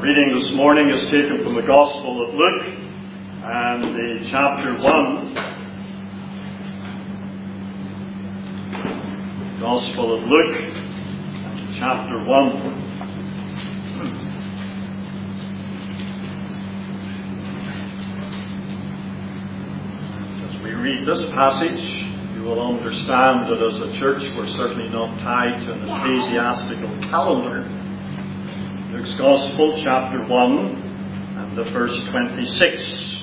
Reading this morning is taken from the Gospel of Luke and the chapter 1. Gospel of Luke and chapter 1. As we read this passage, you will understand that as a church we're certainly not tied to an ecclesiastical calendar. Luke's Gospel, chapter 1, and the verse 26.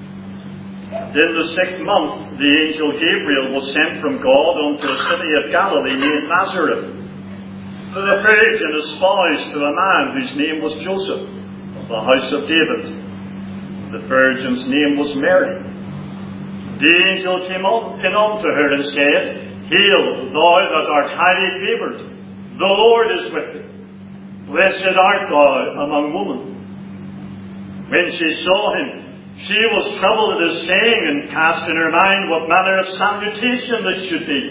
And in the 6th month, the angel Gabriel was sent from God unto a city of Galilee named Nazareth, to the virgin espoused to a man whose name was Joseph, of the house of David. The virgin's name was Mary. The angel came unto her and said, Hail, thou that art highly favoured, the Lord is with thee. Blessed art thou among women. When she saw him, she was troubled at his saying, and cast in her mind what manner of salutation this should be.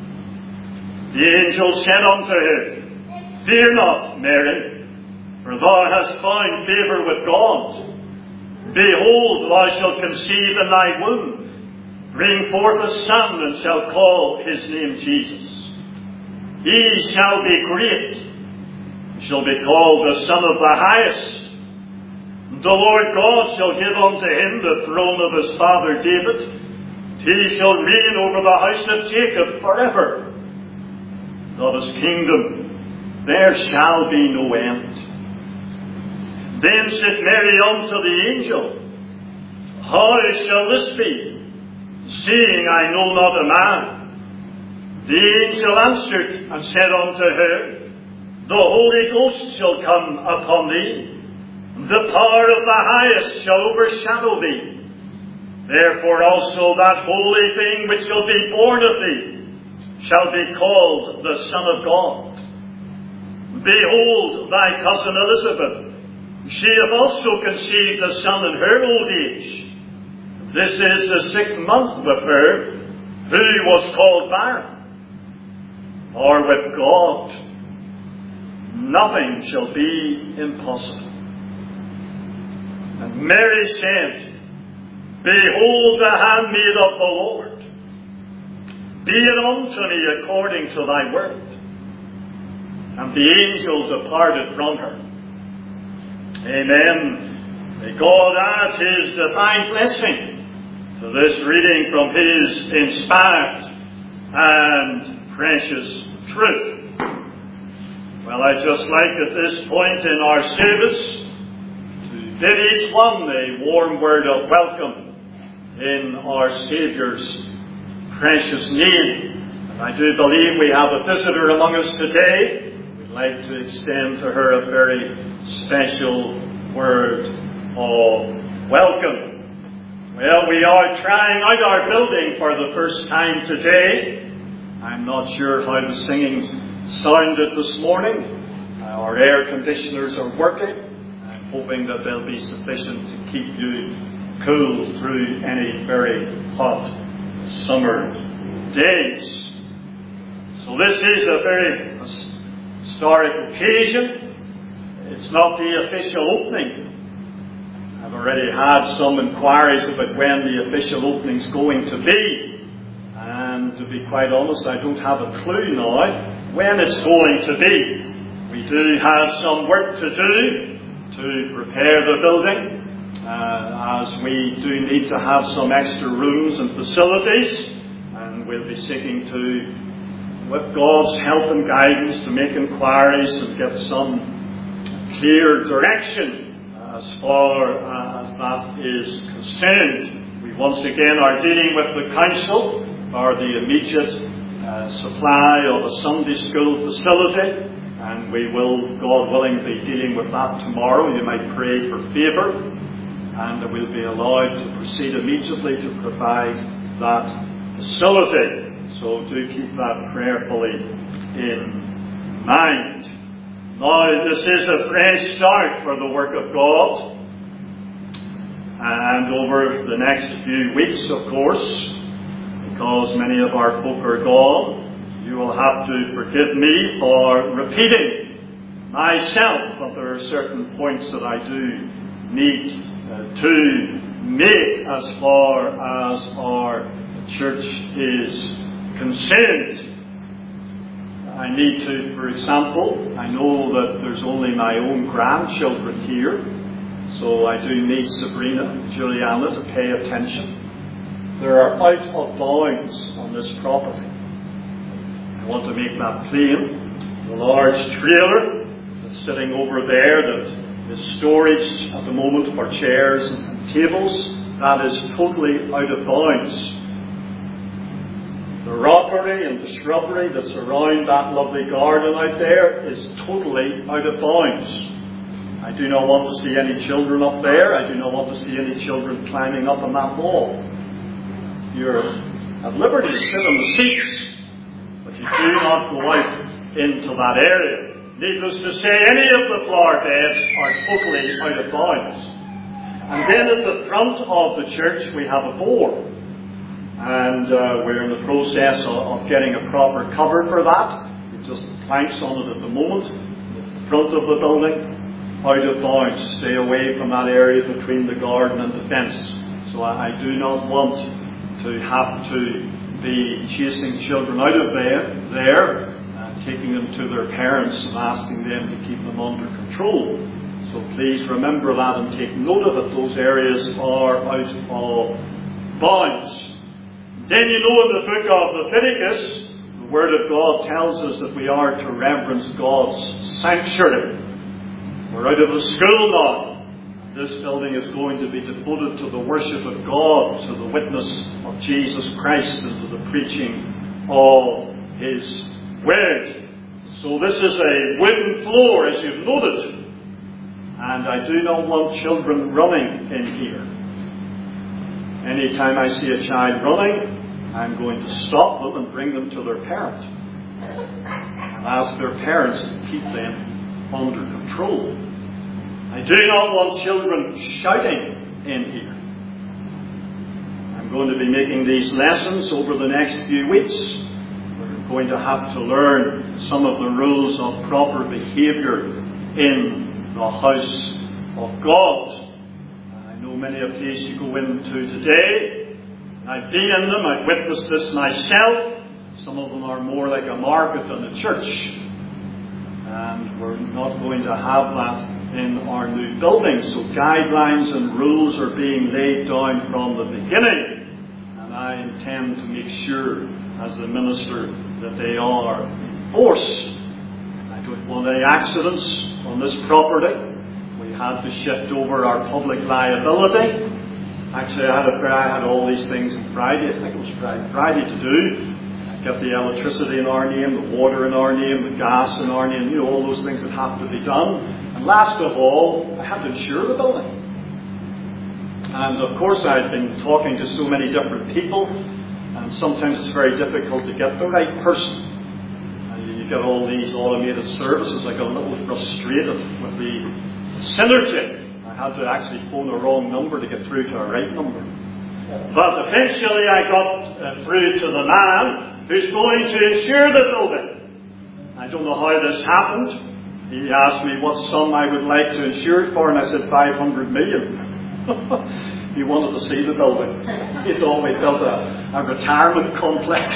The angel said unto her, Fear not, Mary, for thou hast found favour with God. Behold, thou shalt conceive in thy womb, bring forth a son, and shall call his name Jesus. He shall be great, shall be called the Son of the Highest. The Lord God shall give unto him the throne of his father David. He shall reign over the house of Jacob forever. Of his kingdom there shall be no end. Then said Mary unto the angel, How shall this be, seeing I know not a man? The angel answered and said unto her, The Holy Ghost shall come upon thee, the power of the Highest shall overshadow thee. Therefore also that holy thing which shall be born of thee shall be called the Son of God. Behold, thy cousin Elizabeth, she hath also conceived a son in her old age. This is the 6th month with her, who was called barren. For with God nothing shall be impossible. And Mary said, Behold the handmaid of the Lord. Be it unto me according to thy word. And the angel departed from her. Amen. May God add his divine blessing to this reading from his inspired and precious truth. Well, I'd just like at this point in our service to bid each one a warm word of welcome in our Saviour's precious name. And I do believe we have a visitor among us today. We'd like to extend to her a very special word of welcome. Well, we are trying out our building for the first time today. I'm not sure how the singing sounded this morning. Our air conditioners are working. I'm hoping that they'll be sufficient to keep you cool through any very hot summer days. So this is a very historic occasion. It's not the official opening. I've already had some inquiries about when the official opening's going to be. And to be quite honest, I don't have a clue now when it's going to be. We do have some work to do to prepare the building, as we do need to have some extra rooms and facilities, and we'll be seeking to, with God's help and guidance, to make inquiries and get some clear direction as far as that is concerned. We once again are dealing with the council for the immediate supply of a Sunday school facility, and we will, God willing, be dealing with that tomorrow. You might pray for favour, and we'll be allowed to proceed immediately to provide that facility. So do keep that prayerfully in mind. Now, this is a fresh start for the work of God, and over the next few weeks, of course, because many of our folk are gone, you will have to forgive me for repeating myself, but there are certain points that I do need to make as far as our church is concerned. I need to, for example, I know that there's only my own grandchildren here, so I do need Sabrina and Juliana to pay attention. There are out of bounds on this property. I want to make that plain. The large trailer that's sitting over there that is storage at the moment for chairs and tables, that is totally out of bounds. The rockery and the shrubbery that's around that lovely garden out there is totally out of bounds. I do not want to see any children up there. I do not want to see any children climbing up on that wall. You're at liberty to sit on the seats, but you do not go out into that area. Needless to say, any of the flower beds are totally out of bounds. And then at the front of the church we have a board. And we're in the process of getting a proper cover for that. It's just planks on it at the moment. The front of the building, out of bounds. Stay away from that area between the garden and the fence. So I do not want to have to be chasing children out of there, taking them to their parents and asking them to keep them under control. So please remember that and take note of it. Those areas are out of bounds. Then you know in the book of Leviticus, the Word of God tells us that we are to reverence God's sanctuary. We're out of the school now. This building is going to be devoted to the worship of God, to the witness of Jesus Christ, and to the preaching of His Word. So this is a wooden floor, as you've noted. And I do not want children running in here. Anytime I see a child running, I'm going to stop them and bring them to their parent. And ask their parents to keep them under control. I do not want children shouting in here. I'm going to be making these lessons over the next few weeks. We're going to have to learn some of the rules of proper behaviour in the house of God. I know many a place you go into today. I've been in them, I've witnessed this myself. Some of them are more like a market than a church. And we're not going to have that in our new building. So guidelines and rules are being laid down from the beginning. And I intend to make sure, as the minister, that they are enforced. I don't want any accidents on this property. We had to shift over our public liability. Actually, I had all these things on Friday. I think it was Friday to do. Get the electricity in our name, the water in our name, the gas in our name, all those things that have to be done. And last of all, I had to insure the building. And of course, I've been talking to so many different people, and sometimes it's very difficult to get the right person. And you get all these automated services. I got a little frustrated with the synergy. I had to actually phone the wrong number to get through to a right number. But eventually I got through to the man who's going to insure the building. I don't know how this happened. He asked me what sum I would like to insure it for, and I said 500 million. He wanted to see the building. He thought we built a retirement complex.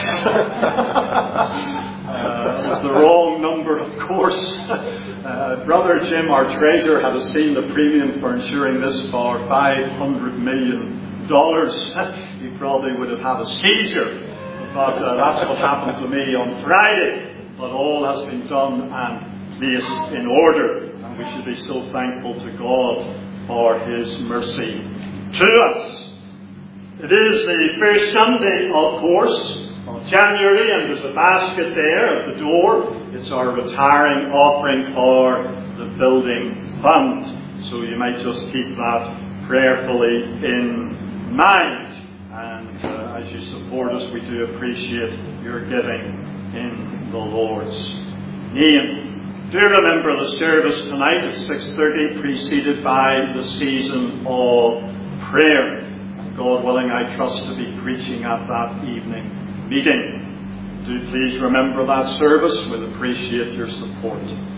It was the wrong number, of course. Brother Jim, our treasurer, had seen the premium for insuring this for $500 million. He probably would have had a seizure. But that's what happened to me on Friday. But all has been done and placed in order. And we should be so thankful to God for His mercy to us. It is the first Sunday, of course, of January, and there's a basket there at the door. It's our retiring offering for the building fund. So you might just keep that prayerfully in mind. And as you support us, we do appreciate your giving in the Lord's name. Do remember the service tonight at 6:30, preceded by the season of prayer. And God willing, I trust to be preaching at that evening meeting. Do please remember that service. We'll appreciate your support.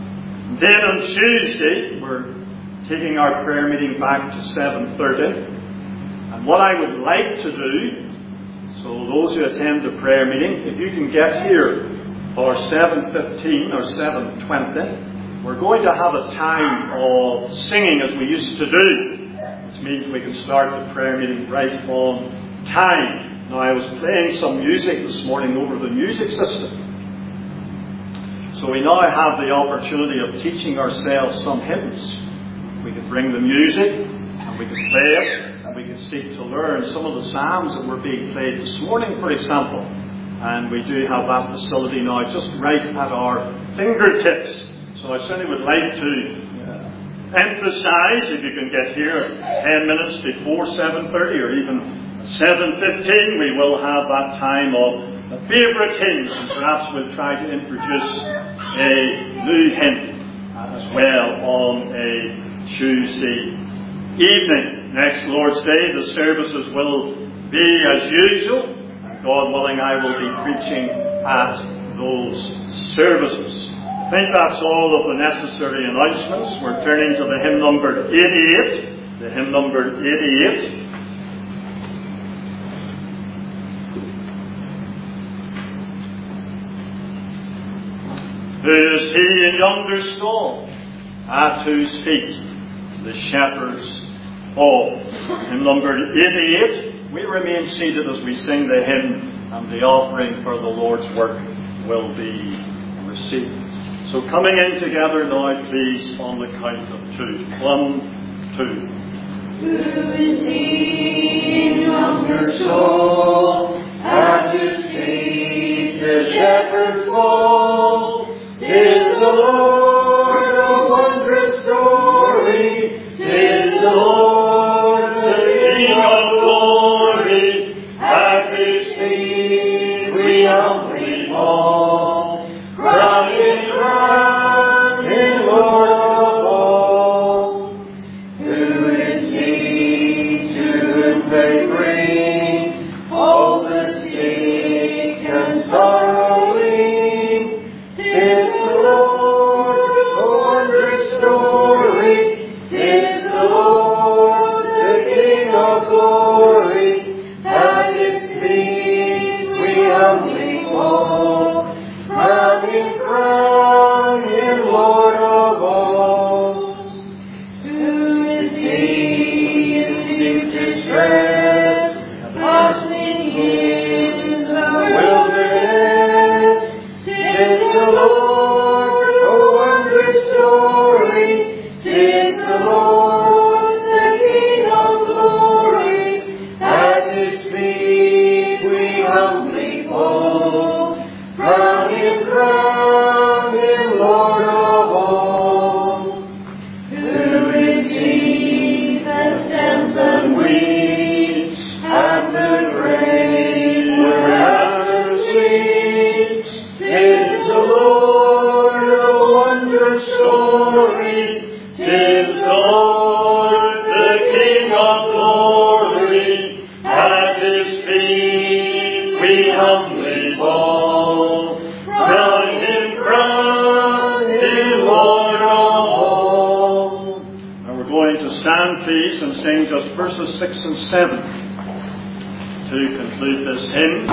Then on Tuesday, we're taking our prayer meeting back to 7:30. And what I would like to do, so those who attend the prayer meeting, if you can get here for 7:15 or 7:20, we're going to have a time of singing as we used to do, which means we can start the prayer meeting right on time. Now, I was playing some music this morning over the music system. So we now have the opportunity of teaching ourselves some hymns. We can bring the music, and we can play it, and we can seek to learn some of the psalms that were being played this morning, for example. And we do have that facility now just right at our fingertips. So I certainly would like to emphasize, if you can get here 10 minutes before 7:30 or even 7:15, we will have that time of favourite hymns, and perhaps we'll try to introduce a new hymn as well on a Tuesday evening. Next Lord's Day, the services will be as usual, and God willing, I will be preaching at those services. I think that's all of the necessary announcements. We're turning to the hymn number 88. The hymn number 88. Who is he in yonder stall, at whose feet the shepherds fall? Hymn number 88. We remain seated as we sing the hymn, and the offering for the Lord's work will be received. So coming in together now, please, on the count of 2. 1, 2. Who is he in yonder stall, at whose feet the shepherds fall? 'Tis the Lord, a wondrous story. 'Tis the Lord, the King of glory. At his feet we humbly fall, crying, crying, Lord of all. Who is he to whom they bring all the sick and sorrowing? 'Tis the Lord, a wondrous story. 'Tis the Lord, the King of glory. At his feet we humbly fall, crying, crying, Lord of all. Who is he in deep distress, passing in the wilderness? 'Tis the Lord, a wondrous story. 'Tis the Lord, the King of glory. At his feet we humbly fall, crowning, crowning, Lord of all. Who is he that stands and weeps at the grave where Lazarus sleeps? 'Tis the Lord, a wondrous story. 'Tis the Lord, the King of glory. At his feet we humbly fall, crowning, crowning, Lord of all. Now we're going to stand, please, and sing just verses 6 and 7 to conclude this hymn.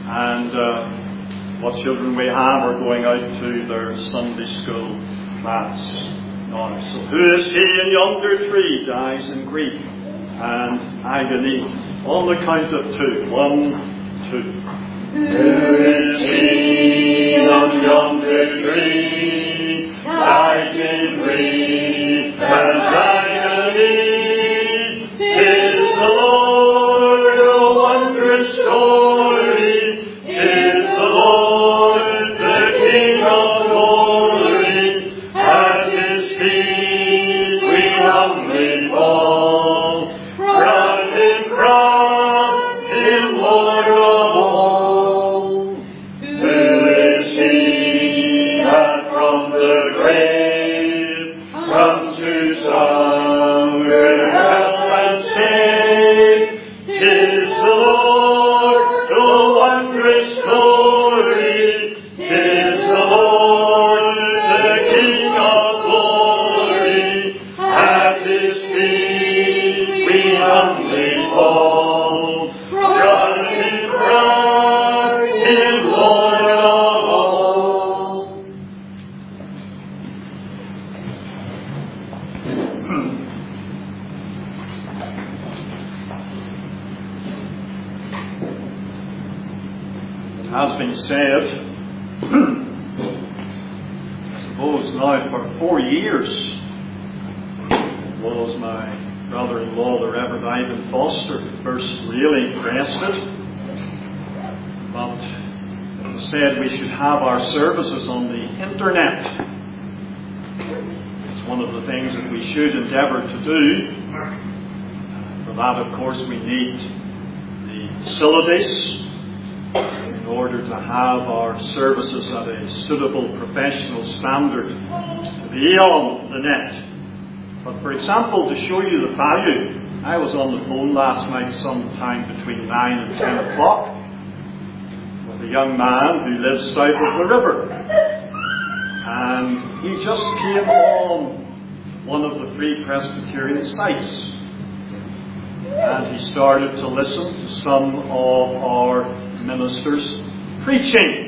And what children we have are going out to their Sunday school class now. So who is he in yonder tree dies in grief and agony? On the count of 2. 1, 2. Who is he on yonder tree, dies in grief and agony? 'Tis the Lord, a wondrous story. 'Tis the Lord, the King of glory. At his feet we humbly fall, crying, crying, Lord of all. Who is he that from the grave comes to Zion? called, running round Him, Lord of all. It has been said, I suppose now for 4 years, it was my brother-in-law, the Reverend Ivan Foster, who first really impressed it. But it was said we should have our services on the internet. It's one of the things that we should endeavour to do. For that, of course, we need the facilities in order to have our services at a suitable professional standard to be on the net. But for example, to show you the value, I was on the phone last night sometime between 9 and 10 o'clock with a young man who lives south of the river. And he just came on one of the Free Presbyterian sites. And he started to listen to some of our ministers preaching.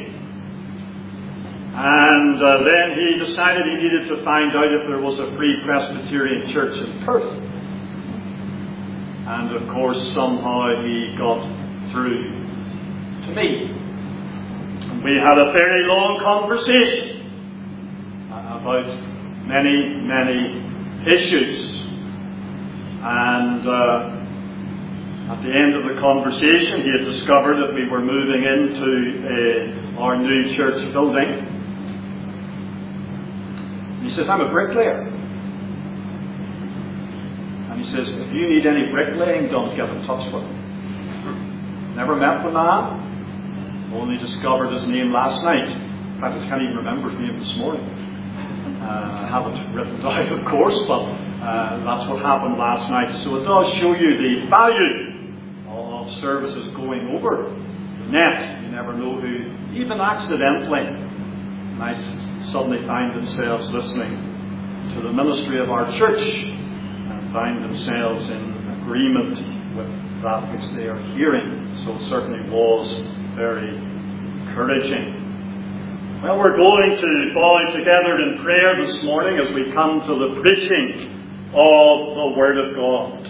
And then he decided he needed to find out if there was a Free Presbyterian church in Perth. And of course, somehow he got through to me. And we had a very long conversation about many, many issues. And at the end of the conversation, he had discovered that we were moving into our new church building. He says, I'm a bricklayer. And he says, if you need any bricklaying done, get in touch with him. Never met the man. Only discovered his name last night. In fact, I can't even remember his name this morning. I haven't written down, of course, but that's what happened last night. So it does show you the value of services going over the net. You never know who, even accidentally, might suddenly find themselves listening to the ministry of our church and find themselves in agreement with that which they are hearing. So it certainly was very encouraging. Well, we're going to bow together in prayer this morning as we come to the preaching of the Word of God.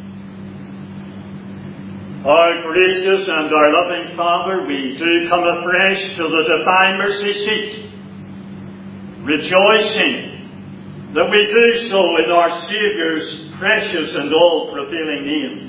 Our gracious and our loving Father, we do come afresh to the divine mercy seat, rejoicing that we do so in our Saviour's precious and all-prevailing name.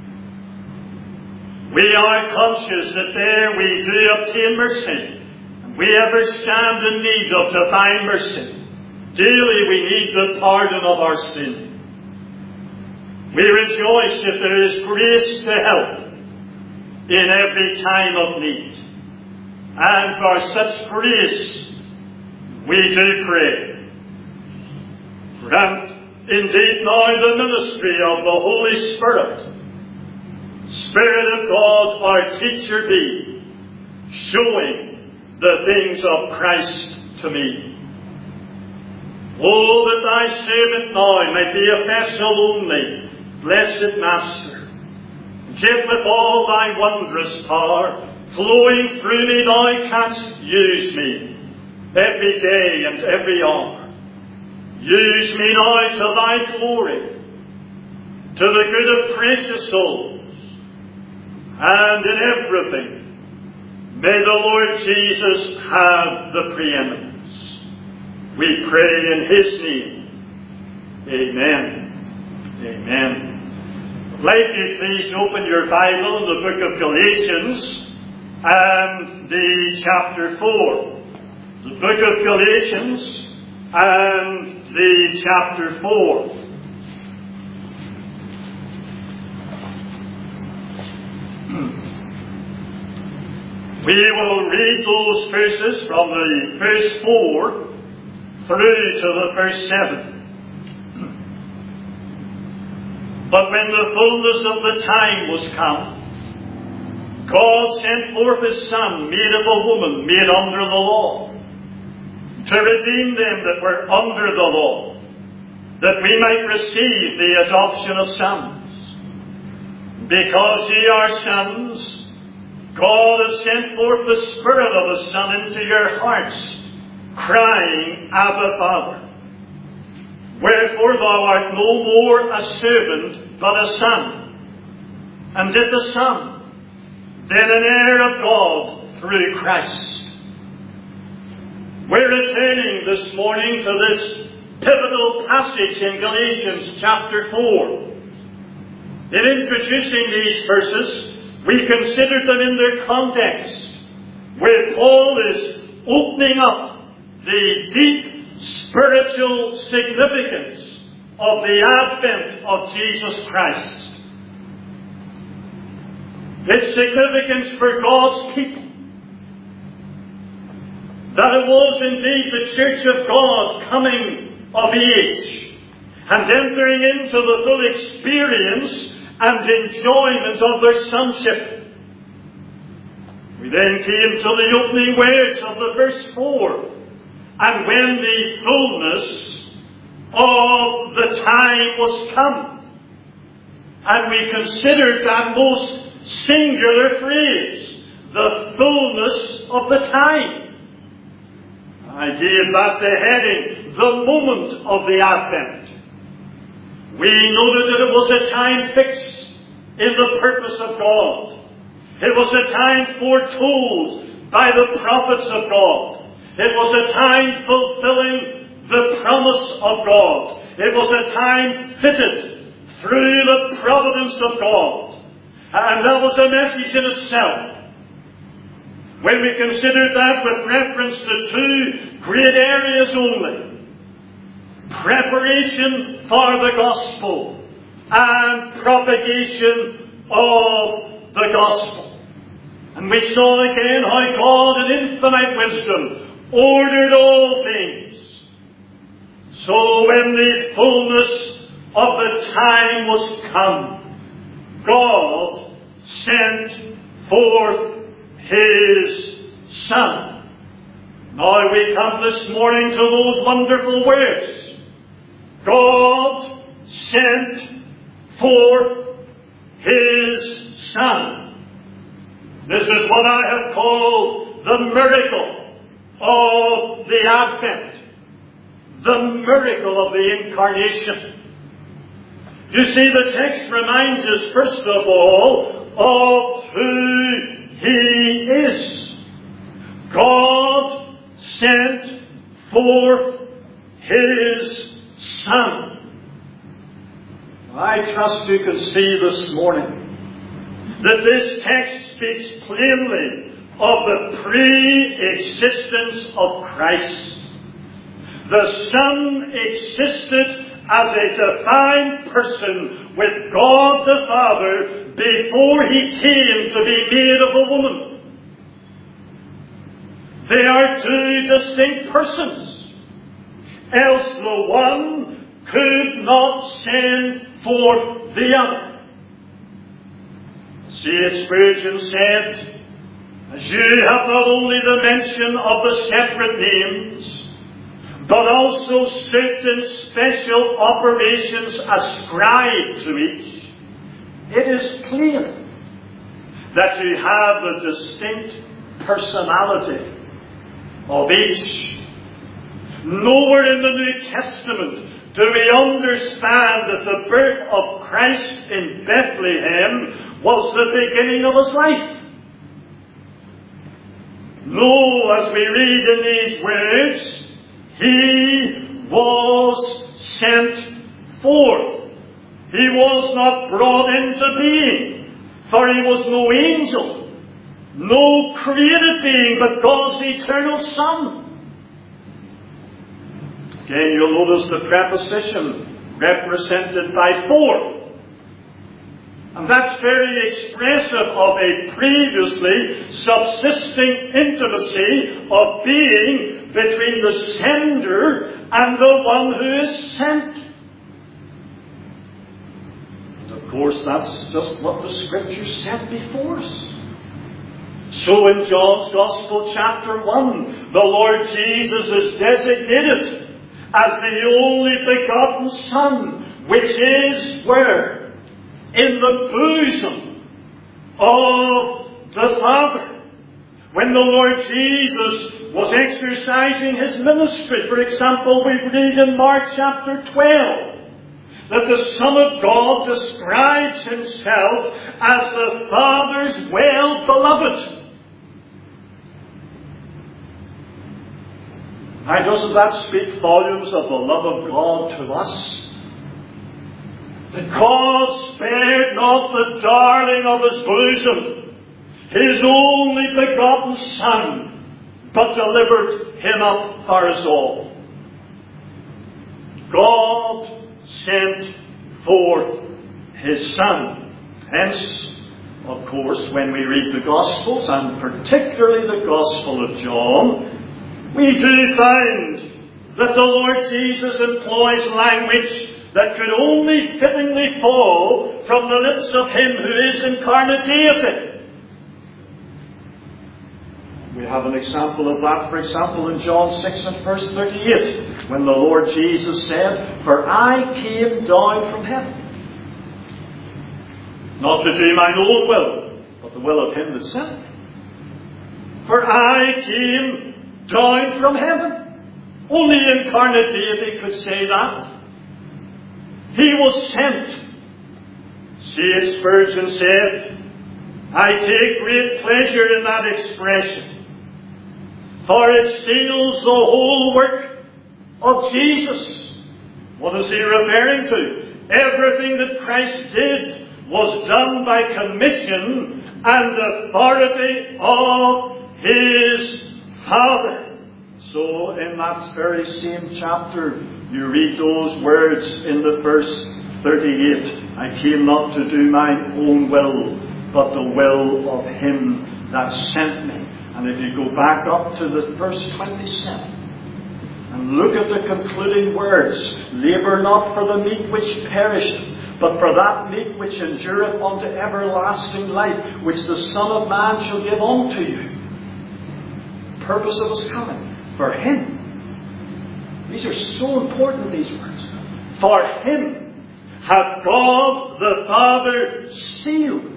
We are conscious that there we do obtain mercy, and we ever stand in need of divine mercy. Daily we need the pardon of our sin. We rejoice if there is grace to help in every time of need. And for such grace we do pray. Grant indeed now the ministry of the Holy Spirit. Spirit of God, our teacher be, showing the things of Christ to me. Oh, that thy servant now might be a vessel only, blessed Master. Give with all thy wondrous power, flowing through me thou canst use me, every day and every hour. Use me now to thy glory, to the good of precious souls, and in everything, may the Lord Jesus have the preeminence. We pray in His name. Amen. Amen. I'd like you please to open your Bible in the book of Galatians and the chapter 4. The book of Galatians and the chapter 4. We will read those verses from the verse 4 through to the verse 7. But when the fullness of the time was come, God sent forth His Son, made of a woman, made under the law, to redeem them that were under the law, that we might receive the adoption of sons. Because ye are sons, God has sent forth the Spirit of the Son into your hearts, crying, Abba, Father. Wherefore thou art no more a servant, but a son. And if a son, then an heir of God through Christ. We're returning this morning to this pivotal passage in Galatians chapter 4. In introducing these verses, we considered them in their context, where Paul is opening up the deep spiritual significance of the advent of Jesus Christ. Its significance for God's people. That it was indeed the Church of God coming of age and entering into the full experience and enjoyment of their sonship. We then came to the opening words of the verse 4. And when the fullness of the time was come. And we considered that most singular phrase, the fullness of the time. I gave that the heading, the moment of the Advent. We noted that it was a time fixed in the purpose of God. It was a time foretold by the prophets of God. It was a time fulfilling the promise of God. It was a time fitted through the providence of God. And that was a message in itself. When we considered that with reference to two great areas only, preparation for the gospel and propagation of the gospel. And we saw again how God in infinite wisdom ordered all things. So when the fullness of the time was come, God sent forth His Son. Now we come this morning to those wonderful words. God sent forth His Son. This is what I have called the miracle of the Advent. The miracle of the Incarnation. You see, the text reminds us, first of all, of who He is. God sent forth His Son. I trust you can see this morning that this text speaks plainly of the pre-existence of Christ. The Son existed as a divine person with God the Father before He came to be made of a woman. They are two distinct persons. Else the one could not send forth the other. C.H. Spurgeon said, as you have not only the mention of the separate names, but also certain special operations ascribed to each, it is clear that you have the distinct personality of each. Nowhere in the New Testament do we understand that the birth of Christ in Bethlehem was the beginning of His life. No, as we read in these words, He was sent forth. He was not brought into being, for He was no angel, no created being, but God's eternal Son. Again, you'll notice the preposition represented by forth. And that's very expressive of a previously subsisting intimacy of being between the sender and the one who is sent. And of course, that's just what the Scriptures set before us. So in John's Gospel chapter 1, the Lord Jesus is designated as the only begotten Son, which is where? in the bosom of the Father. When the Lord Jesus was exercising his ministry, for example, we read in Mark chapter 12 that the Son of God describes himself as the Father's well-beloved. Now, doesn't that speak volumes of the love of God to us? That God spared not the darling of his bosom, his only begotten Son, but delivered him up for us all. God sent forth his Son. Hence, of course, when we read the Gospels, and particularly the Gospel of John, we do find that the Lord Jesus employs language that could only fittingly fall from the lips of him who is incarnate deity. We have an example of that, for example, in John 6 and verse 38, when the Lord Jesus said, "For I came down from heaven, not to do mine own will, but the will of him that sent me. For I came down from heaven." Only incarnate deity could say that. He was sent. C.H. Spurgeon said, "I take great pleasure in that expression, for it seals the whole work of Jesus." What is he referring to? Everything that Christ did was done by commission and authority of his Father. So in that very same chapter, you read those words in the verse 38. "I came not to do mine own will, but the will of him that sent me." And if you go back up to the verse 27 and look at the concluding words, "Labour not for the meat which perisheth, but for that meat which endureth unto everlasting life, which the Son of Man shall give unto you." Purpose of his coming. For him. These are so important, these words. For him hath God the Father sealed.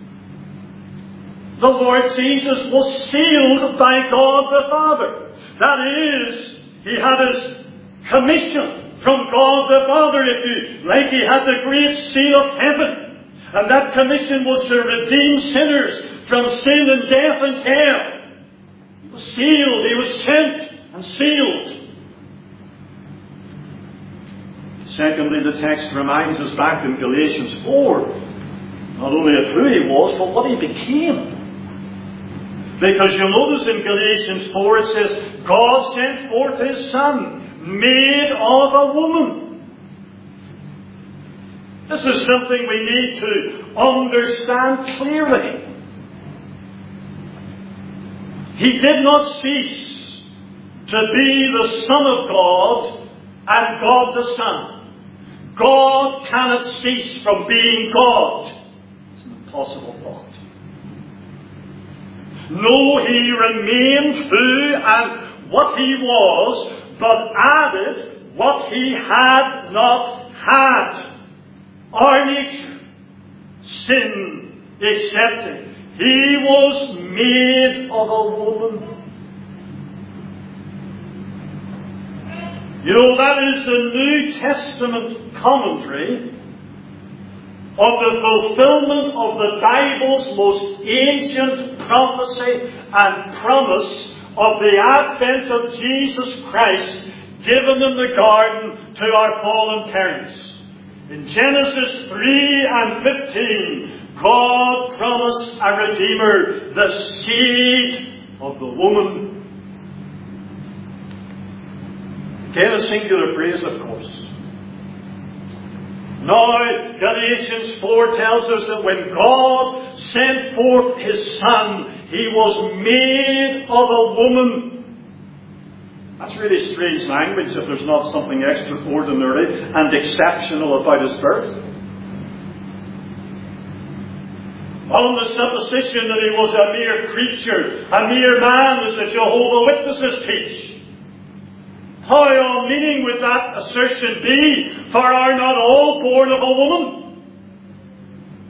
The Lord Jesus was sealed by God the Father. That is, he had his commission from God the Father, if you like. He had the great seal of heaven. And that commission was to redeem sinners from sin and death and hell. He was sealed. He was sent and sealed. Secondly, the text reminds us back in Galatians 4, not only of who he was, but what he became. Because you'll notice in Galatians 4 it says, "God sent forth his Son, made of a woman." This is something we need to understand clearly. He did not cease to be the Son of God and God the Son. God cannot cease from being God. It's an impossible thought. No, he remained who and what he was, but added what he had not had. Our nature, sin excepted. He was made of a woman. You know, that is the New Testament commentary of the fulfillment of the Bible's most ancient prophecy and promise of the advent of Jesus Christ given in the garden to our fallen parents. In Genesis 3 and 15, God promised a Redeemer, the seed of the woman. Again, a singular phrase, of course. Now, Galatians 4 tells us that when God sent forth his Son, he was made of a woman. That's really strange language if there's not something extraordinary and exceptional about his birth. On the supposition that he was a mere creature, a mere man, as the Jehovah's Witnesses teach. How unmeaning would that assertion be? For are not all born of a woman?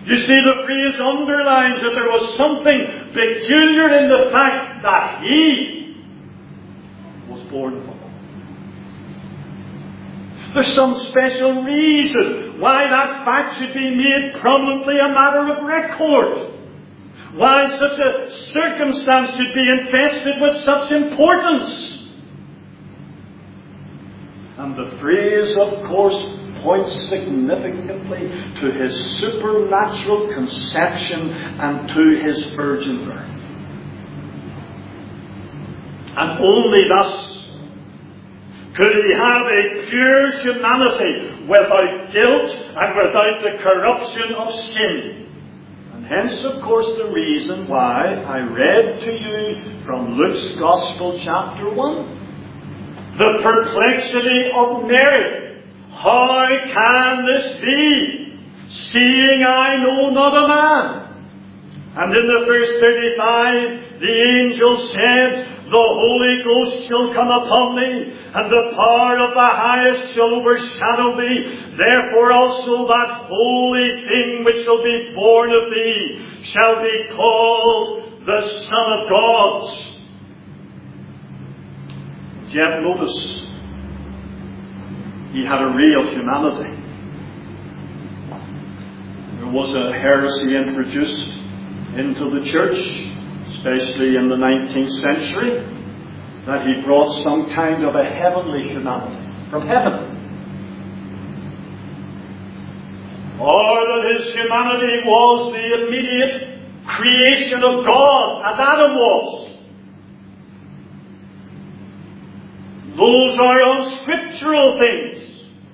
You see, the phrase underlines that there was something peculiar in the fact that He was born of a woman. There's some special reason why that fact should be made prominently a matter of record. Why such a circumstance should be invested with such importance. And the phrase, of course, points significantly to His supernatural conception and to His virgin birth. And only thus could He have a pure humanity without guilt and without the corruption of sin. And hence, of course, the reason why I read to you from Luke's Gospel, chapter 1. The perplexity of Mary. How can this be, seeing I know not a man? And in the verse 35, the angel said, the Holy Ghost shall come upon thee, and the power of the highest shall overshadow thee. Therefore also that holy thing which shall be born of thee shall be called the Son of God. Yet notice, He had a real humanity. There was a heresy introduced into the church, especially in the 19th century, that He brought some kind of a heavenly humanity from heaven. Or that His humanity was the immediate creation of God, as Adam was. Those are unscriptural things.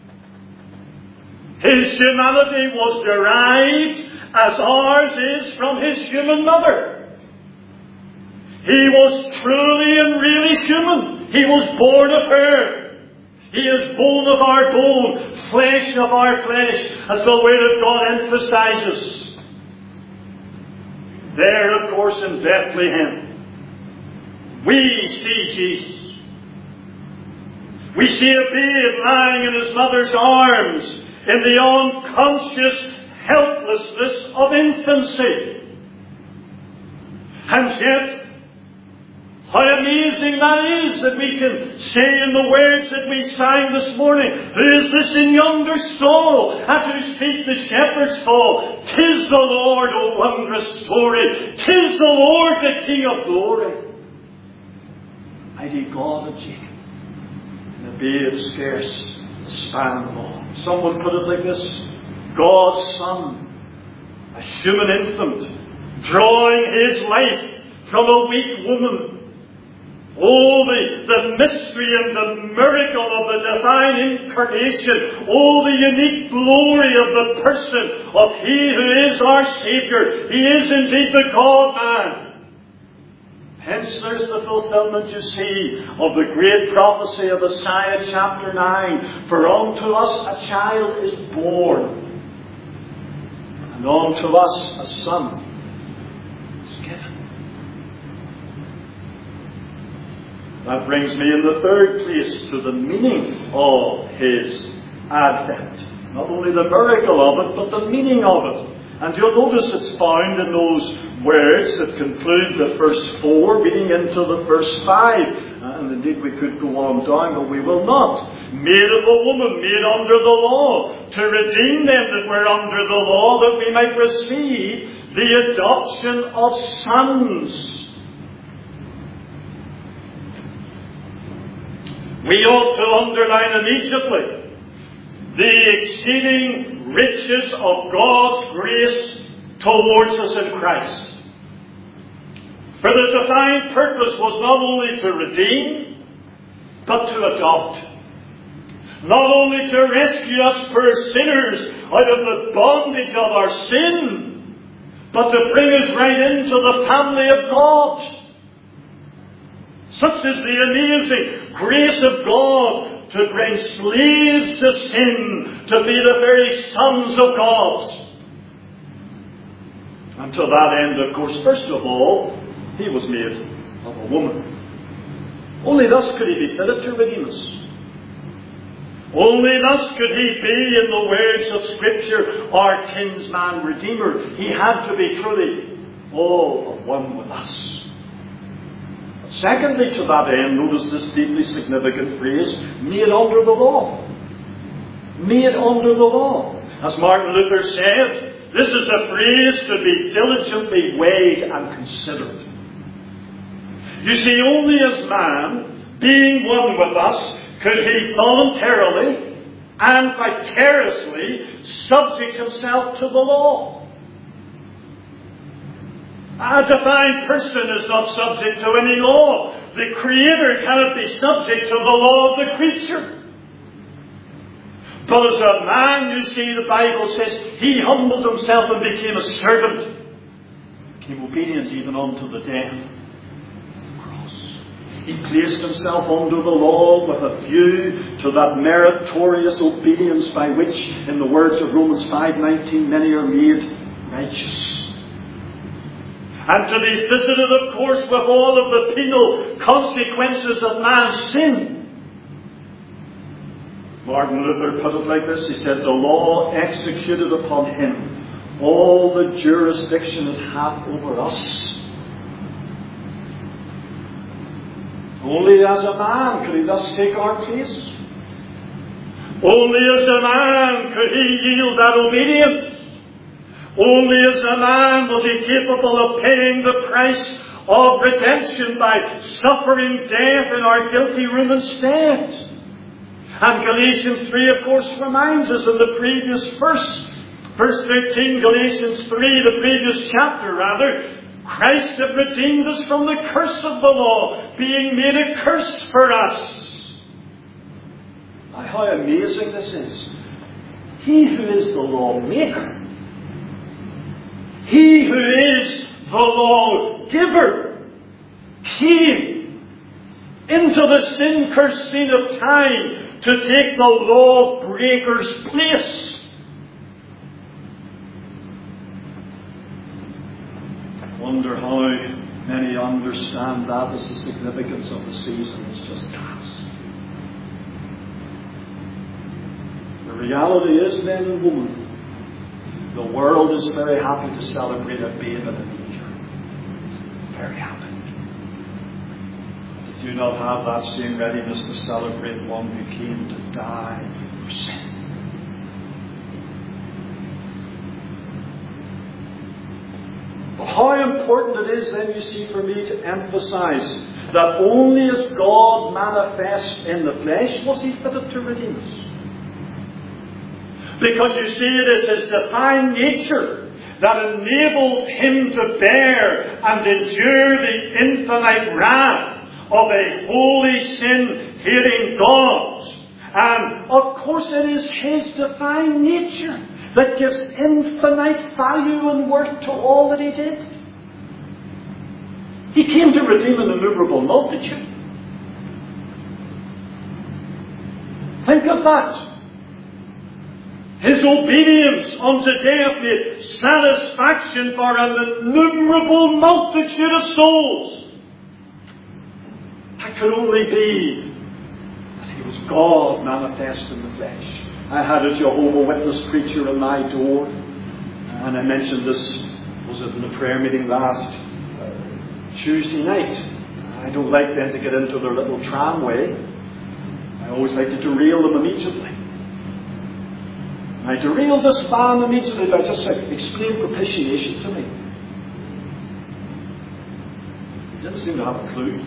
His humanity was derived, as ours is, from His human mother. He was truly and really human. He was born of her. He is bone of our bone, flesh of our flesh, as the Word of God emphasizes. There, of course, in Bethlehem, we see Jesus. We see a babe lying in His mother's arms in the unconscious helplessness of infancy. And yet, how amazing that is that we can say in the words that we sang this morning, who is this in yonder stall, at whose feet the shepherds fall? 'Tis the Lord, O wondrous story. 'Tis the Lord, the King of glory. Mighty God of Jacob. And the babe scarce a span long. Someone put it like this: God's Son, a human infant, drawing His life from a weak woman. Oh, the mystery and the miracle of the divine incarnation. Oh, the unique glory of the person of He who is our Saviour. He is indeed the God-man. Hence there's the fulfillment, you see, of the great prophecy of Isaiah chapter 9. For unto us a child is born, and unto us a son is given. That brings me in the third place to the meaning of His advent. Not only the miracle of it, but the meaning of it. And you'll notice it's found in those words that conclude the verse 4, reading into the verse 5. And indeed we could go on down, but we will not. Made of a woman, made under the law, to redeem them that were under the law, that we might receive the adoption of sons. We ought to underline immediately the exceeding riches of God's grace towards us in Christ. For the divine purpose was not only to redeem, but to adopt. Not only to rescue us poor sinners out of the bondage of our sin, but to bring us right into the family of God. Such is the amazing grace of God to bring slaves to sin to be the very sons of God. And to that end, of course, first of all, He was made of a woman. Only thus could He be fitted to redeem us. Only thus could he be, in the words of Scripture, our kinsman redeemer. He had to be truly all of one with us. But secondly, to that end, notice this deeply significant phrase, made under the law. Made under the law. As Martin Luther said, this is a phrase to be diligently weighed and considered. You see, only as man, being one with us, could he voluntarily and vicariously subject himself to the law. A divine person is not subject to any law. The Creator cannot be subject to the law of the creature. But as a man, you see, the Bible says, he humbled himself and became a servant. Became obedient even unto the death. He placed himself under the law with a view to that meritorious obedience by which, in the words of Romans 5:19, many are made righteous. And to be visited, of course, with all of the penal consequences of man's sin. Martin Luther put it like this. He said, the law executed upon him all the jurisdiction it hath over us. Only as a man could he thus take our place. Only as a man could he yield that obedience. Only as a man was he capable of paying the price of redemption by suffering death in our guilty Roman stead. And Galatians 3, of course, reminds us in the previous verse. Verse 13, Galatians 3, the previous chapter rather, Christ hath redeemed us from the curse of the law, being made a curse for us. Now, how amazing this is. He who is the lawmaker, he who is the lawgiver, came into the sin-cursed scene of time to take the lawbreaker's place. Wonder how many understand that as the significance of the season is just past. The reality is, men and women, the world is very happy to celebrate a babe in a manger. Very happy. But they do not have that same readiness to celebrate one who came to die for sin. How important it is then, you see, for me to emphasize that only as God manifest in the flesh was he fitted to redeem us. Because you see, it is his divine nature that enabled him to bear and endure the infinite wrath of a holy, sin-hating God. And of course it is his divine nature that gives infinite value and worth to all that he did. He came to redeem an innumerable multitude. Think of that. His obedience unto death made satisfaction for an innumerable multitude of souls. That could only be that he was God manifest in the flesh. I had a Jehovah's Witness preacher in my door, and I mentioned this, was it in the prayer meeting last Tuesday night. I don't like them to get into their little tramway. I always like to derail them immediately. I derailed this man immediately by just explaining propitiation to me. He didn't seem to have a clue.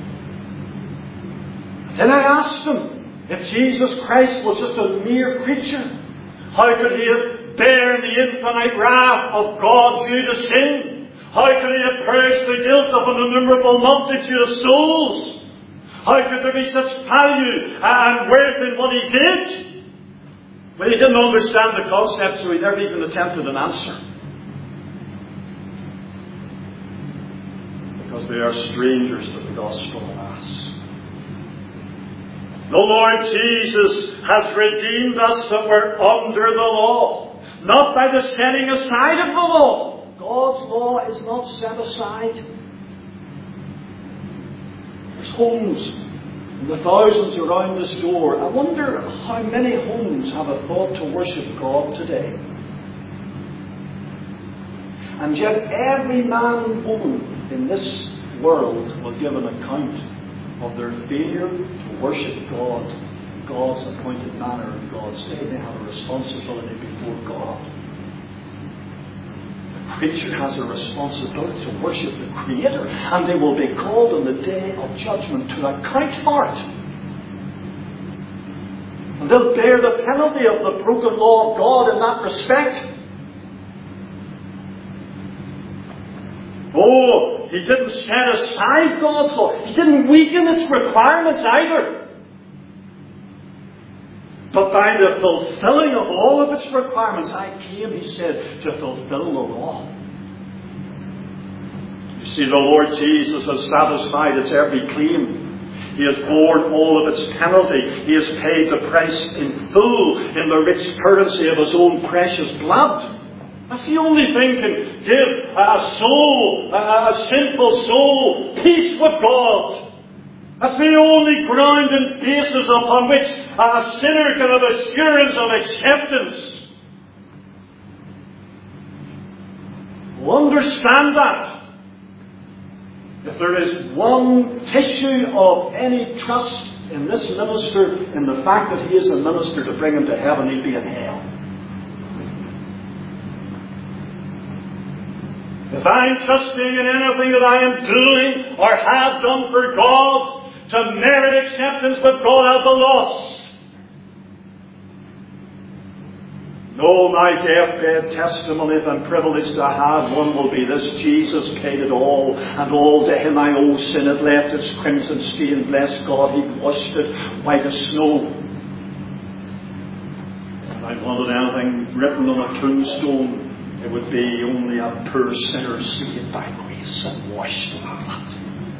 Then I asked him, if Jesus Christ was just a mere creature, how could he have borne the infinite wrath of God due to sin? How could he have purged the guilt of an innumerable multitude of souls? How could there be such value and worth in what he did? Well, he didn't understand the concept, so he never even attempted an answer. Because they are strangers to the gospel of us. The Lord Jesus has redeemed us that were under the law, not by the setting aside of the law. God's law is not set aside. There's homes And the thousands around this door, I wonder how many homes have a thought to worship God today. And yet every man and woman in this world will give an account of their failure to worship God in God's appointed manner in God's day. They have a responsibility before God. The creature has a responsibility to worship the Creator, and they will be called on the day of judgment to account for it. And they'll bear the penalty of the broken law of God in that respect. Oh, he didn't set aside God's law. He didn't weaken its requirements either. But by the fulfilling of all of its requirements, I came, he said, to fulfill the law. You see, the Lord Jesus has satisfied its every claim. He has borne all of its penalty. He has paid the price in full in the rich currency of his own precious blood. That's the only thing can give a soul, a sinful soul, peace with God. That's the only ground and basis upon which a sinner can have assurance of acceptance. We'll understand that. If there is one tissue of any trust in this minister, in the fact that he is a minister to bring him to heaven, he'd be in hell. If I'm trusting in anything that I am doing or have done for God to merit acceptance with God, I'll be lost. No, my deathbed testimony, if I'm privileged to have one, will be this: Jesus paid it all, and all to him I owe. Sin had left its crimson stain. Bless God, he washed it white as snow. If I wanted anything written on a tombstone, it would be only a poor sinner saved by grace and washed in blood.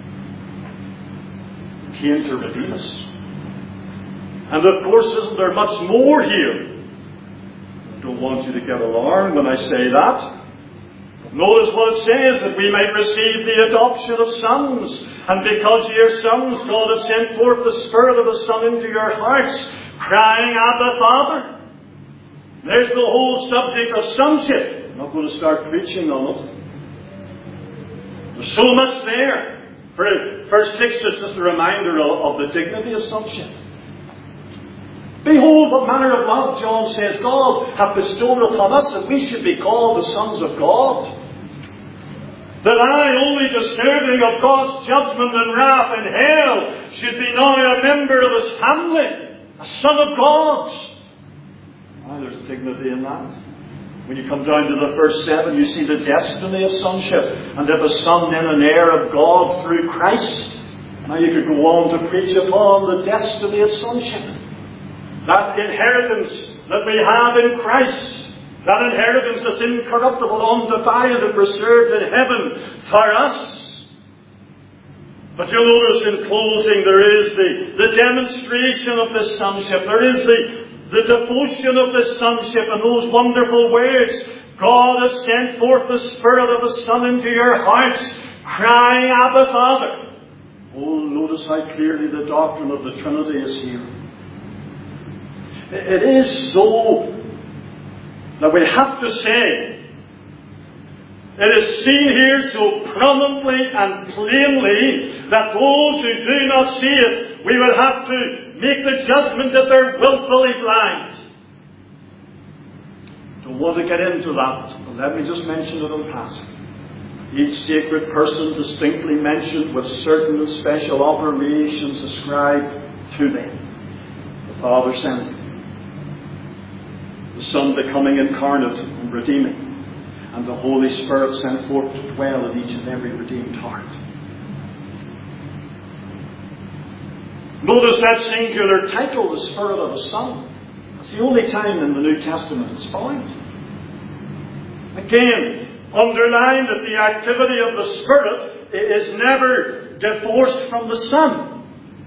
He came to redeem us. And of course, isn't there much more here? I don't want you to get alarmed when I say that. Notice what it says, that we might receive the adoption of sons. And because ye are sons, God hath sent forth the Spirit of the Son into your hearts, crying, Abba, Father. There's the whole subject of sonship. I'm not going to start preaching on it. There's so much there. Verse 6 is just a reminder of the dignity of sonship. Behold, what manner of love, John says, God hath bestowed upon us, that we should be called the sons of God. That I, only deserving of God's judgment and wrath in hell, should be now a member of his family, a son of God. Why, there's dignity in that. When you come down to the verse 7, you see the destiny of sonship. And if a son, then an heir of God through Christ. Now you could go on to preach upon the destiny of sonship. That inheritance that we have in Christ. That inheritance that's incorruptible, undefiled, and preserved in heaven for us. But you'll notice in closing there is the demonstration of this sonship. There is the devotion of this sonship and those wonderful words. God has sent forth the Spirit of the Son into your hearts, crying, Abba, Father. Oh, notice how clearly the doctrine of the Trinity is here. It is so that we have to say, it is seen here so prominently and plainly that those who do not see it, we will have to make the judgment that they're willfully blind. Don't want to get into that, but let me just mention it in passing. Each sacred person distinctly mentioned with certain and special operations ascribed to them. The Father sending, the Son becoming incarnate and redeeming, and the Holy Spirit sent forth to dwell in each and every redeemed heart. Notice that singular title, the Spirit of the Son. It's the only time in the New Testament it's found. Again, underline that the activity of the Spirit is never divorced from the Son.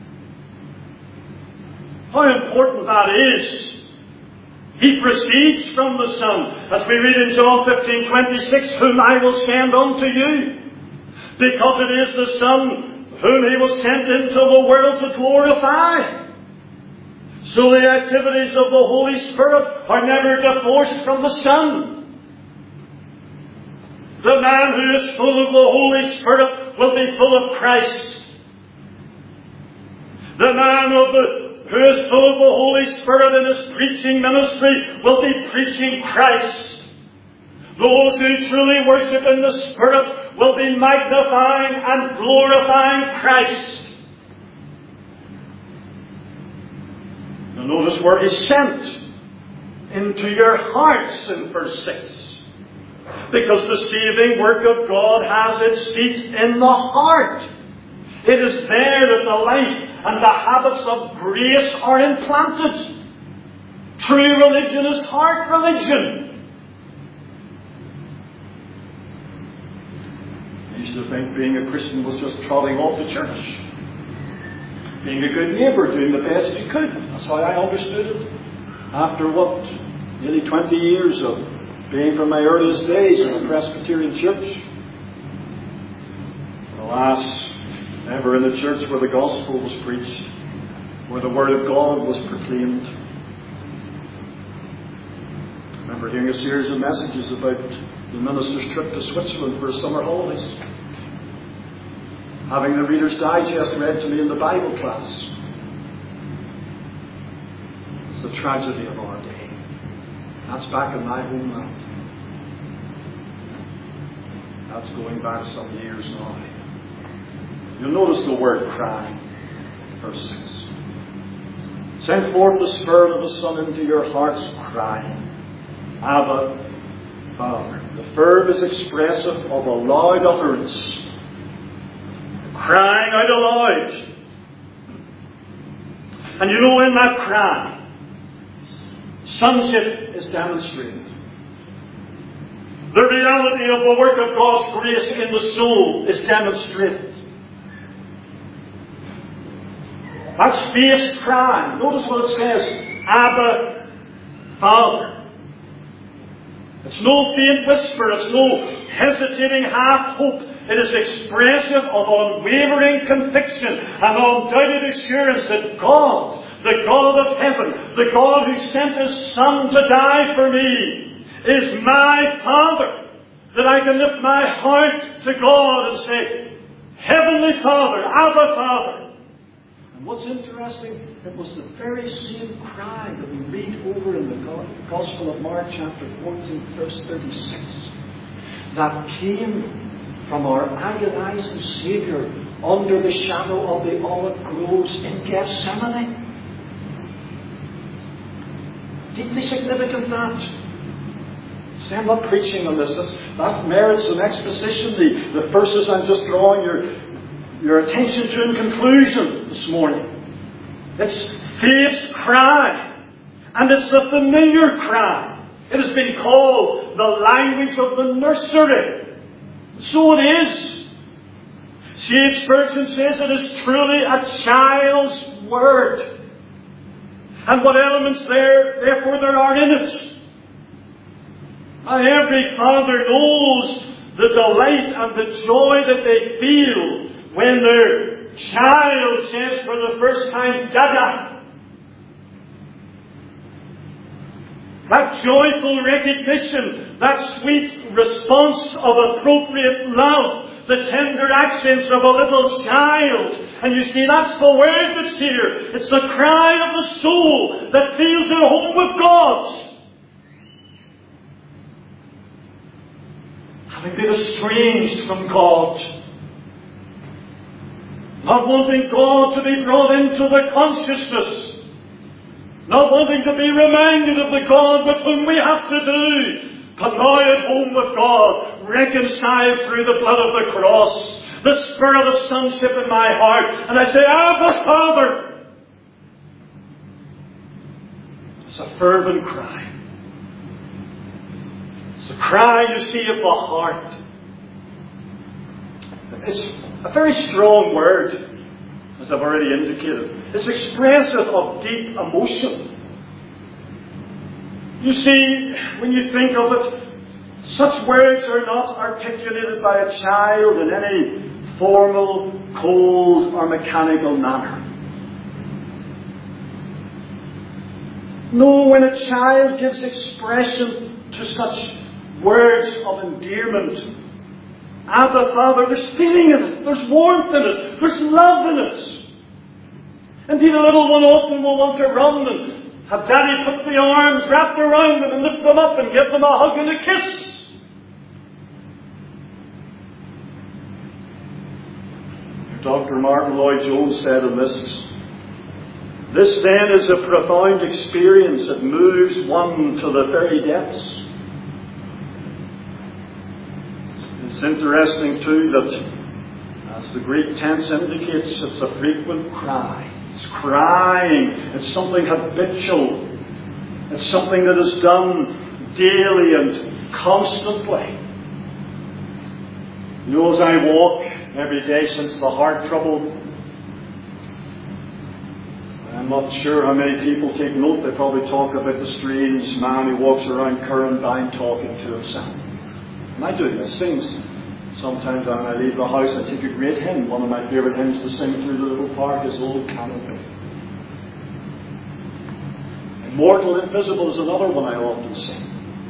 How important that is. He proceeds from the Son. As we read in John 15:26, whom I will send unto you. Because it is the Son whom He was sent into the world to glorify. So the activities of the Holy Spirit are never divorced from the Son. The man who is full of the Holy Spirit will be full of Christ. The man who is full of the Holy Spirit in his preaching ministry will be preaching Christ. Those who truly worship in the Spirit will be magnifying and glorifying Christ. Now notice where He's sent. Into your hearts in verse 6. Because the saving work of God has its seat in the heart. It is there that the life and the habits of grace are implanted. True religion is heart religion. I used to think being a Christian was just trotting off to church. Being a good neighbour, doing the best you could. That's how I understood it. After nearly 20 years of being from my earliest days in a Presbyterian church. Alas, never in the church where the gospel was preached, where the Word of God was proclaimed. I remember hearing a series of messages about the minister's trip to Switzerland for his summer holidays. Having the Reader's Digest read to me in the Bible class. It's the tragedy of our day. That's back in my homeland. That's going back some years now. You'll notice the word crying. Verse 6. Send forth the Spirit of the Son into your hearts, crying, Abba, Father. The verb is expressive of a loud utterance. Crying out aloud. And you know, in that cry, sonship is demonstrated. The reality of the work of God's grace in the soul is demonstrated. That faith cry. Notice what it says. Abba, Father. It's no faint whisper. It's no hesitating half hope. It is expressive of unwavering conviction and undoubted assurance that God, the God of heaven, the God who sent His Son to die for me, is my Father. That I can lift my heart to God and say, Heavenly Father, Abba Father. And what's interesting, it was the very same cry that we read over in the Gospel of Mark chapter 14, verse 36, that came from our agonizing Saviour under the shadow of the olive groves in Gethsemane. Deeply significant that. See, I'm not preaching on this. That merits an exposition. The verses I'm just drawing your attention to in conclusion this morning. It's faith's cry. And it's a familiar cry. It has been called the language of the nursery. So it is. C.H. Spurgeon says it is truly a child's word. And what elements therefore there are in it. Now, every father knows the delight and the joy that they feel when their child says for the first time, Dada. That joyful recognition, that sweet response of appropriate love, the tender accents of a little child. And you see, that's the word that's here. It's the cry of the soul that feels at home with God. Having been estranged from God. Not wanting God to be brought into the consciousness. Not wanting to be reminded of the God with whom we have to do. But now at home with God, reconciled through the blood of the cross. The spirit of sonship in my heart. And I say, Abba, Father. It's a fervent cry. It's a cry, you see, of the heart. It's a very strong word, as I've already indicated. It's expressive of deep emotion. You see, when you think of it, such words are not articulated by a child in any formal, cold, or mechanical manner. No, when a child gives expression to such words of endearment, Abba, Father, there's feeling in it, there's warmth in it, there's love in it. Indeed, a little one often will want to run and have Daddy put the arms wrapped around them and lift them up and give them a hug and a kiss. Dr. Martin Lloyd-Jones said in this then is a profound experience that moves one to the very depths. It's interesting too that, as the Greek tense indicates, it's a frequent cry. It's crying. It's something habitual. It's something that is done daily and constantly. You know, as I walk every day since the heart trouble, I'm not sure how many people take note. They probably talk about the strange man who walks around Currandine talking to himself. And I do. I sing. Sometimes when I leave the house, I take a great hymn. One of my favourite hymns to sing through the little park is Old Canopy. Immortal Invisible is another one I often sing.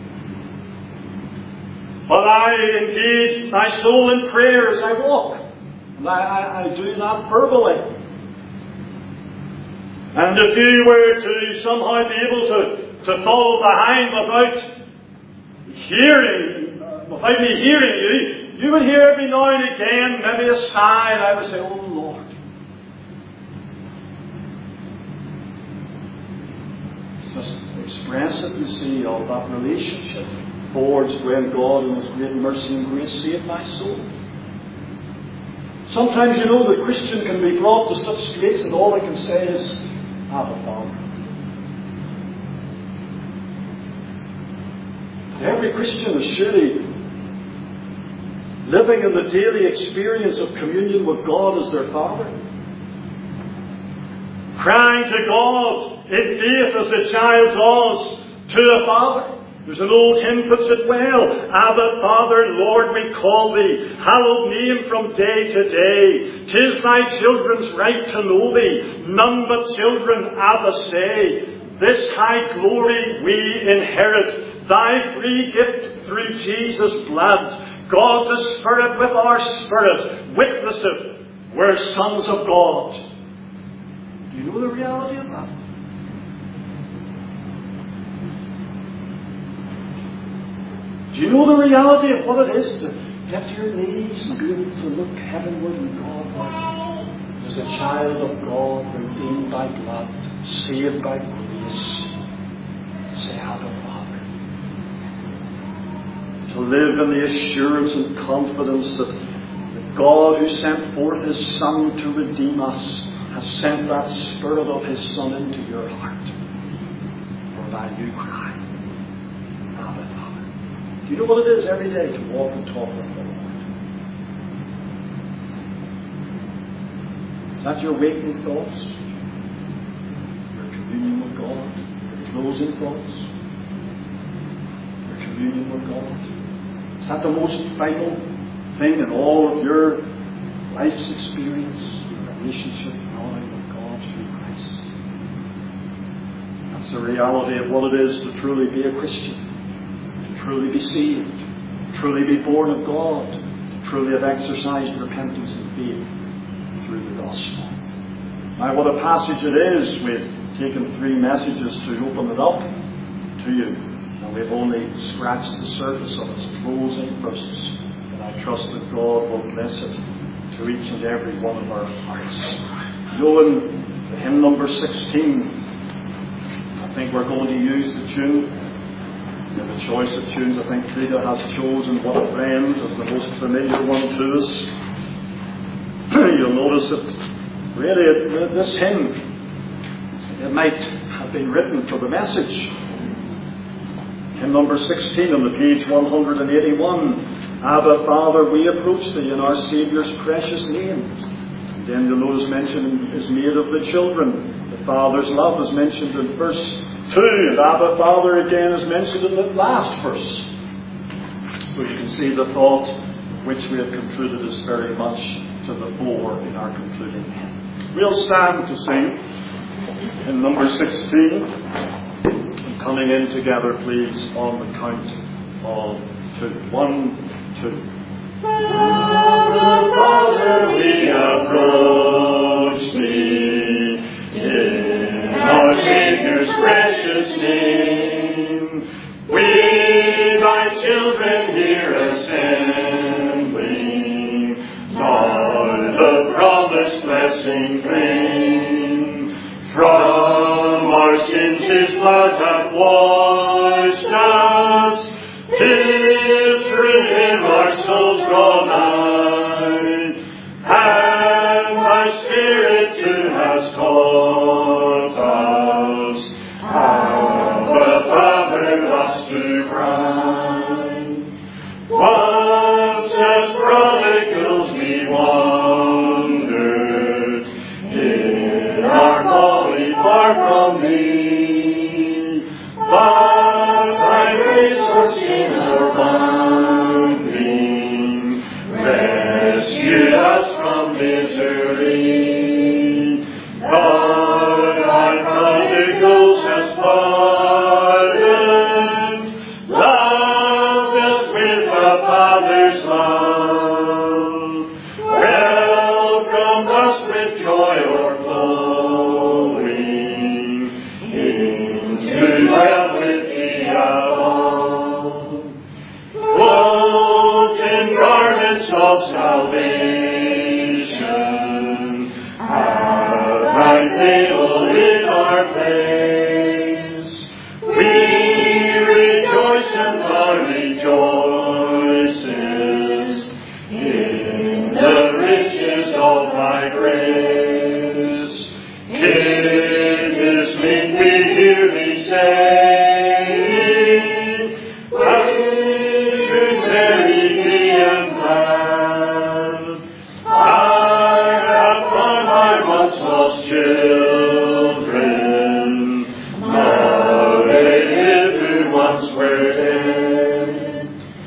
But I engage my soul in prayer as I walk. And I do that verbally. And if you were to somehow be able to follow behind without me hearing you, you would hear every now and again maybe a sigh, and I would say, "Oh Lord." It's just expressive, you see, of that relationship forged when God in His great mercy and grace saved my soul. Sometimes, you know, the Christian can be brought to such straits that all I can say is, "Abba, Father." But every Christian is surely living in the daily experience of communion with God as their Father. Crying to God in faith as a child does to a Father. There's an old hymn puts it well. "Abba, Father, Lord, we call Thee. Hallowed name from day to day. 'Tis Thy children's right to know Thee. None but children, Abba, say. This high glory we inherit. Thy free gift through Jesus' blood. God the Spirit with our spirit witnesseth we're sons of God." Do you know the reality of that? Do you know the reality of what it is to get to your knees and be able to look heavenward and God as a child of God, redeemed by blood, saved by grace? Say, "Abba, Father." To live in the assurance and confidence that God who sent forth His Son to redeem us has sent that Spirit of His Son into your heart. For that you cry, "Abba, Father." Do you know what it is every day to walk and talk with the Lord? Is that your waking thoughts? Your communion with God? Your closing thoughts? Your communion with God? Is that the most vital thing in all of your life's experience? Your relationship now with God through Christ? That's the reality of what it is to truly be a Christian. To truly be saved. To truly be born of God. To truly have exercised repentance and faith through the gospel. Now, what a passage it is. We've taken 3 messages to open it up to you. And we've only scratched the surface of its closing verses. And I trust that God will bless it to each and every one of our hearts. Knowing the hymn number 16, I think we're going to use the tune. In the choice of tunes, I think Frida has chosen "What a Friend" as the most familiar one to us. You'll notice that really this hymn, it might have been written for the message. Hymn number 16 on the page 181. "Abba, Father, we approach Thee in our Saviour's precious name." And then you'll notice mention is made of the children. The Father's love is mentioned in verse 2. And "Abba, Father" again is mentioned in the last verse. So you can see the thought which we have concluded is very much to to the fore in our concluding hymn. We'll stand to sing in number 16. And coming in together, please, on the count of 2. 1, 2. Father, we approach Thee in our Savior's precious name. We, Thy children, here assembling, Lord, the promised blessing claim. From our sins His blood hath washed us, 'tis through Him our souls draw nigh, and Thy Spirit too has taught us how the Father loves to cry. Once as prodigals we wandered in our folly far from Thee, but Thy grace for sin abounding rescued us from misery. But Thy prodigals hast pardoned, loved us with the Father's love, welcomed us with joy o'erflowing, into dwell with Thee above. Clothed in garments of salvation, have Thy table in our place. We rejoice and Thou rejoices in the riches of Thy grace. It is meet we hear Thee saying, Good Mary, Thee and glad, I have found my once lost children, now they live who once were dead.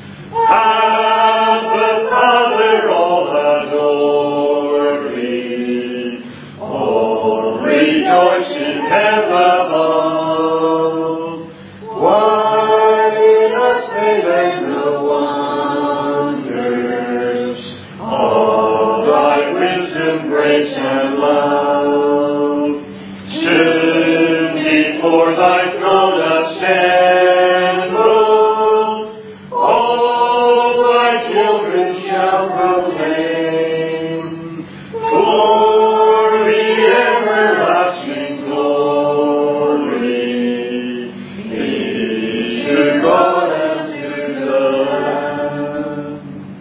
And the Father all adore Thee, all rejoice in heaven above. Why in us they learn the wonders of Thy wisdom, grace, and love? Soon before Thy throne assembled, all Thy children shall proclaim, glory, everlasting glory, be to God and to the Lamb.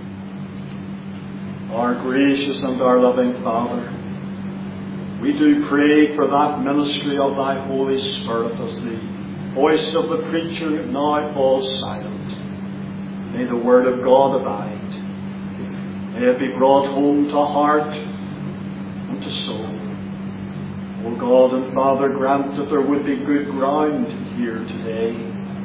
Our gracious and our loving Father, we do pray for that ministry of Thy Holy Spirit as the voice of the preacher now falls silent. May the Word of God abide. May it be brought home to heart and to soul. O God and Father, grant that there would be good ground here today.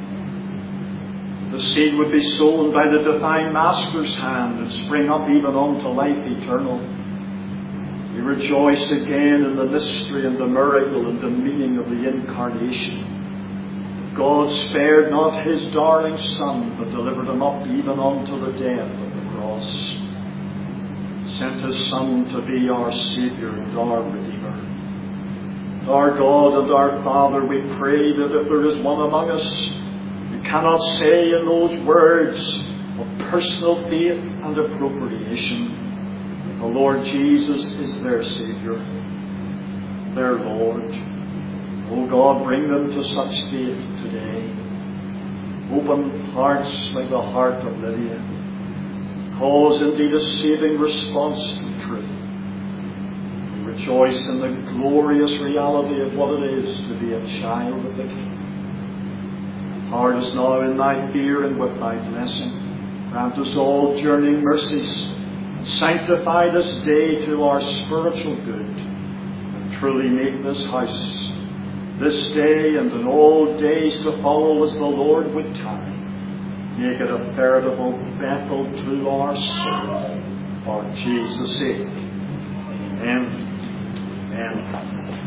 The seed would be sown by the divine Master's hand and spring up even unto life eternal. We rejoice again in the mystery and the miracle and the meaning of the Incarnation. God spared not His darling Son, but delivered Him up even unto the death of the cross. Sent His Son to be our Saviour and our Redeemer. Our God and our Father, we pray that if there is one among us who cannot say in those words of personal faith and appropriation, the Lord Jesus is their Saviour, their Lord. O God, bring them to such faith today. Open hearts like the heart of Lydia. Cause indeed a saving response to truth. We rejoice in the glorious reality of what it is to be a child of the King. Heart us now in Thy fear and with Thy blessing. Grant us all journeying mercies. Sanctify this day to our spiritual good, and truly make this house, this day and in all days to follow as the Lord would tarry, make it a veritable Bethel to our soul, for Jesus' sake. Amen. Amen.